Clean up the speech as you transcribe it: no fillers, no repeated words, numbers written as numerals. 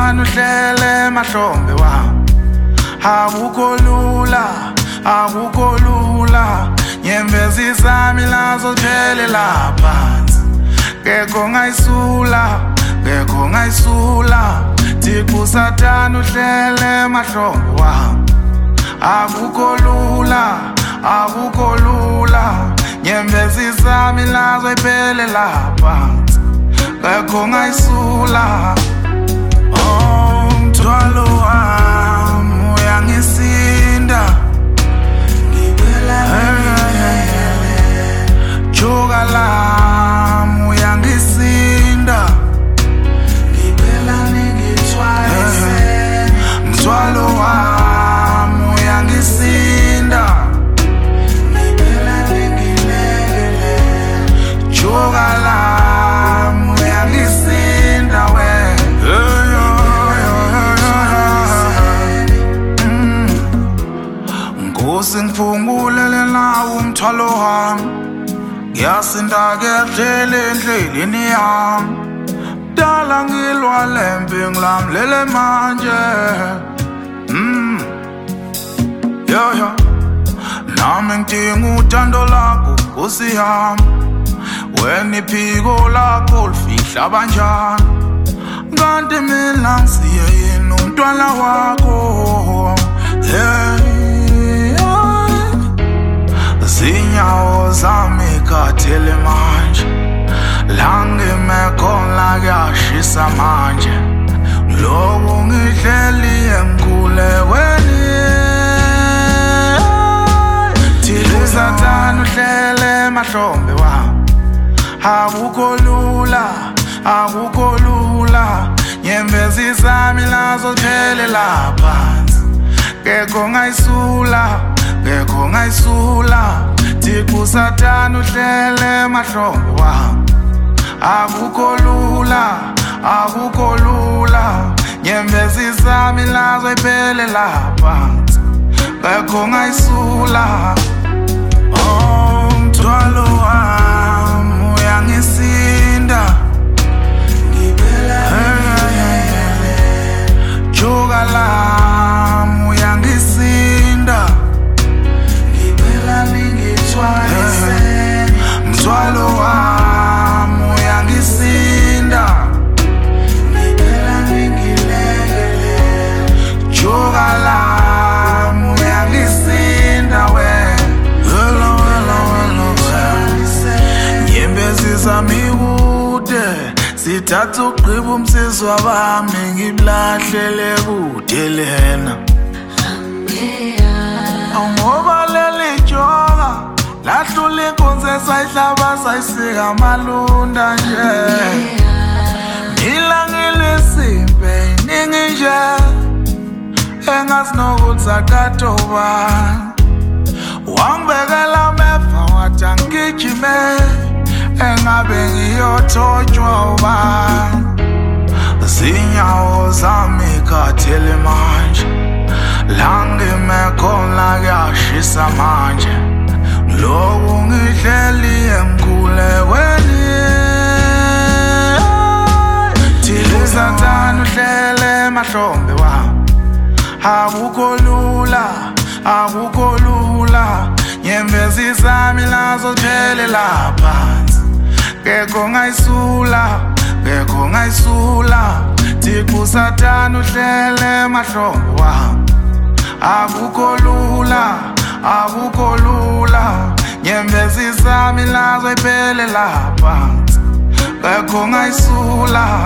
Satana uhlele mahlombe wami. Akukho lula nyembezi zami lazo ziphelela phansi. Ngekho ngayisula Thixo Satana uhlele mahlombe wami. Akukho lula nyembezi zami lazo ziphelela phansi. Ngekho ngayisula umthwalo wami uyangisinda. Juga lami uyangisinda. Mthwalo wami uyangisinda. Juga lami uyangisinda we. Nkosi ngiphungulele nawo umthwalo wami. Ngiyasinda kuyadlela endleleni yami. Dala ngilwa lempi ngilamlele manje. Nami ngidinga uthando lakho Nkosi yami. Wena iphiko lakho lifihla banjani. Kanti mina ngisiye yini umntwana wakho. Zinyawo zami khathele manje. La ngimekhona kuyashisa manje. Loku ngihleli emkhulekweni. Thixo Satana uhlele mahlombe wami. Akukho lula nyembezi zami lazo ziphelela phansi. Ngekho ngayisula Thixo Satana uhlele mahlombe wami. Akukho lula nyembezi zami lazo ziphelela phansi. Ngekho ngayisula umthwalo wami uyangisinda. Juga lami uyangisinda. Mthwalo wami uyangisinda. Juga lami uyangisinda we. Nyembezi zami kude. Sithatha ugqiba umsizwa bami ngibulahlele kude lena. Ngoba leli joka lahlula inkunzi esayihlaba sayisika amalunda nje. Ngila ngilisimpe iningi nje. Engazi nokuthi sakatoba. Wangibekela mefa wathi angigijime. Engabe ngiyothotywa ubani. Zinyawo zami khathele manje. La ngimekhona kuyashisa manje. Loku ngihleli emkhulekweni. Thixo Satana uhlele mahlombe wami. Akukho lula nyembezi zami lazo ziphelela phansi. Ngekho ngayisula Thixo Satana uhlele mahlombe wami. Akukho lula nyembezi zami lazo ziphelela phansi. Ngekho ngayisula